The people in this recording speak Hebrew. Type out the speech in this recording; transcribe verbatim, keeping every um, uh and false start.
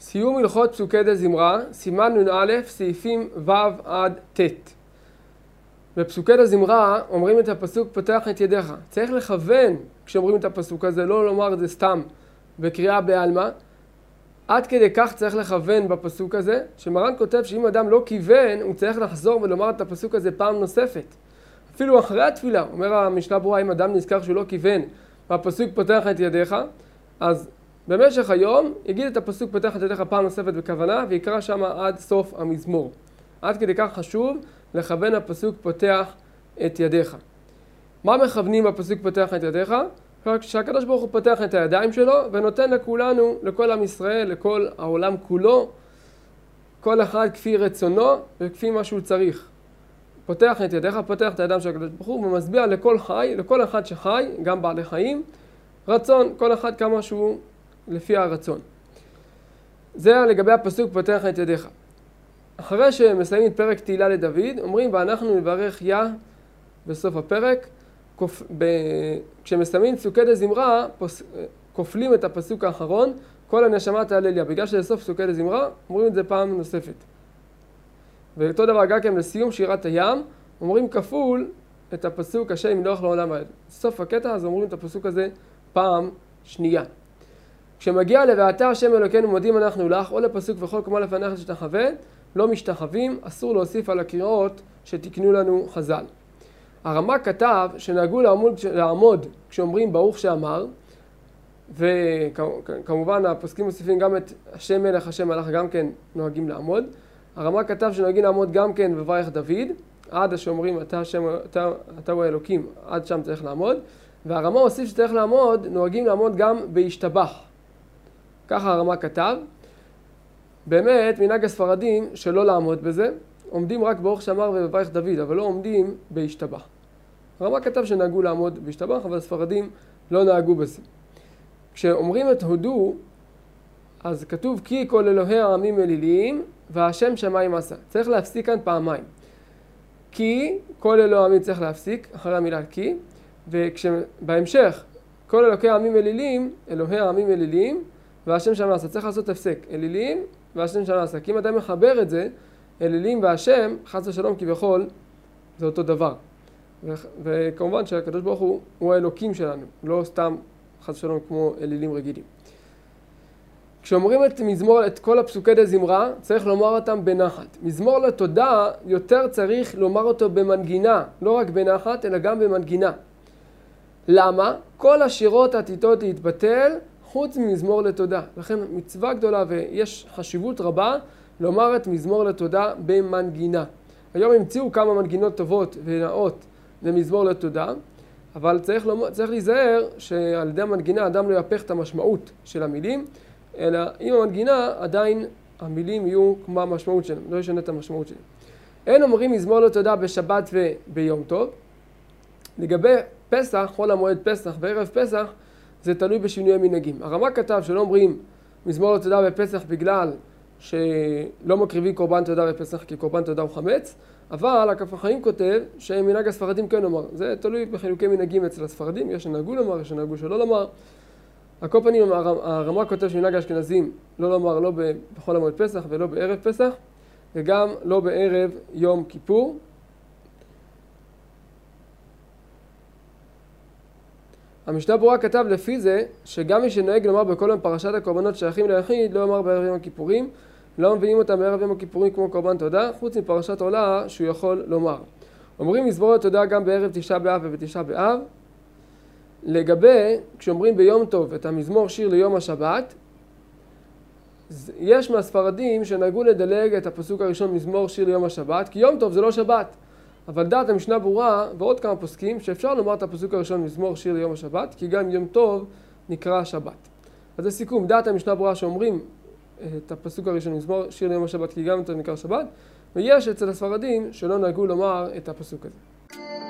סיום הלכות פסוקי דזמרה, סימן נ"א, סעיפים ו' עד ט'. בפסוקי דזמרה אומרים את הפסוק פותח את ידיך. צריך לכוון כשאומרים את הפסוק הזה, לא לומר את זה סתם בקריאה בעלמא. עד כדי כך צריך לכוון בפסוק הזה, שמרן כותב שאם אדם לא כיוון, הוא צריך לחזור ולומר את הפסוק הזה פעם נוספת. אפילו אחרי התפילה, אומר המשנה ברורה, אם אדם נזכר שהוא לא כיוון, והפסוק פותח את ידיך, אז במשך היום יגיד את הפסוק פותח את ידיך פעם נוספת בכוונה, ויקרא שם עד סוף המזמור. עד כדי כך חשוב לכוון הפסוק פותח את ידיך. מה מכוונים בפסוק פותח את ידיך? שהקדוש ברוך הוא פותח את הידיים שלו ונותן לכולנו, לכל עם ישראל, לכל העולם כולו, כל אחד כפי רצונו וכפי מה שהוא צריך. פותח את ידיך, פותח את הידיים של הקדוש ברוך הוא ומשביע לכל חי, לכל אחד שחי, גם בעלי חיים, רצון, כל אחד כמה שהוא לפי הרצון. זה לגבי הפסוק פותח את ידיך. אחרי שמסיימים את פרק תהילה לדוד, אומרים ואנחנו נברך יה בסוף הפרק. כופ... ב... כשמסיימים פסוקי דזמרה, פוס... כופלים את הפסוק האחרון, כל הנשמה תהלל יה. בגלל שזה סוף פסוקי דזמרה, אומרים את זה פעם נוספת. ואותו דבר גם כן לסיום שירת הים, אומרים כפול את הפסוק השם ימלוך לעולם ועד. סוף הקטע, אז אומרים את הפסוק הזה פעם שנייה. כשמגיע ל"ואתה השם אלוקינו מודים אנחנו לך", או לפסוק וכל קומה לפניך שתחווה, לא משתחווים, אסור להוסיף על הקריאות שתקנו לנו חז"ל. הרמ"א כתב שנהגו לעמוד, לעמוד כשאומרים ברוך שאמר, וכמובן הפוסקים מוסיפים גם את השם מלך השם מלך גם כן נוהגים לעמוד. הרמ"א כתב שנוהגים לעמוד גם כן בברך דוד, עד שאומרים אתה, השם, אתה, אתה הוא האלוקים, עד שם צריך לעמוד. והרמ"א הוסיף שצריך לעמוד, נוהגים לעמוד גם בהשתבח. ככה הרמ"א כתב. באמת מנהג הספרדים שלא לעמוד בזה, עומדים רק ברוך שאמר ובברך דוד, אבל לא עומדים בהשתבח. הרמ"א כתב שנהגו לעמוד בהשתבח, אבל הספרדים לא נהגו בזה. כשאומרים את הודו, אז כתוב כי כל אלוהי העמים אלילים והשם שמיים עשה. צריך להפסיק כאן פעמיים. כי כל אלוהי העמים צריך להפסיק אחרי המילה כי, וכשבהמשך כל אלוקי העמים אלילים, אלוהי העמים אלילים והשם שמיים עשה. צריך לעשות הפסק, אלילים והשם שמיים עשה. כי אם אתה מחבר את זה, אלילים והשם, חס ושלום כביכול, זה אותו דבר. ו- וכמובן שהקדוש ברוך הוא הוא האלוקים שלנו, לא סתם חס ושלום כמו אלילים רגילים. כשאומרים את מזמור, את כל הפסוקי דזמרה, צריך לומר אותם בנחת. מזמור לתודה יותר צריך לומר אותו במנגינה, לא רק בנחת, אלא גם במנגינה. למה? כל השירות עתידות להתבטל חוץ ממזמור לתודה. לכן מצווה גדולה ויש חשיבות רבה לומר את מזמור לתודה במנגינה. היום המציאו כמה מנגינות טובות ונאות למזמור לתודה, אבל צריך, לומר, צריך להיזהר שעל ידי המנגינה אדם לא יהפך את המשמעות של המילים, אלא עם המנגינה עדיין המילים יהיו כמו המשמעות שלהם, לא ישנה את המשמעות שלהם. אין אומרים מזמור לתודה בשבת וביום טוב. לגבי פסח, חול המועד פסח וערב פסח, זה תלוי בשינוי מנהגים. הרמ"א כתב שלא אומרים מזמור לתודה בפסח בגלל שלא מקריבים קורבן תודה בפסח כי קורבן תודה הוא חמץ, אבל הכף החיים כותב שמנהג הספרדים כן אומר. זה תלוי בחילוקי מנהגים אצל הספרדים, יש שנהגו לומר, יש שנהגו שלא לומר. על כל פנים הרמ"א כותב שמנהג האשכנזים לא לומר לא בחול המועד פסח ולא בערב פסח, וגם לא בערב יום כיפור. המשנה ברורה כתב לפי זה שגם מי שנוהג לומר בכל יום פרשת הקורבנות שייכים ליחיד לא לומר בערב יום הכיפורים, לא מביאים אותם בערב יום הכיפורים כמו קורבן תודה, חוץ מפרשת עולה שהוא יכול לומר. אומרים מזמור לתודה גם בערב תשעה באב ובתשעה באב. לגבי, כשאומרים ביום טוב את המזמור שיר ליום השבת, יש מהספרדים שנהגו לדלג את הפסוק הראשון מזמור שיר ליום השבת, כי יום טוב זה לא שבת. אבל דעת המשנה ברורה ועוד כמה פוסקים שאפשר לומר את הפסוק הראשון מזמור שיר ליום השבת, כי גם יום טוב נקרא שבת. אז זה סיכום, דעת המשנה ברורה שאומרים את הפסוק הראשון מזמור שיר ליום השבת, כי גם יום טוב נקרא שבת, ויש אצל הספרדים שלא נהגו לומר את הפסוק הזה.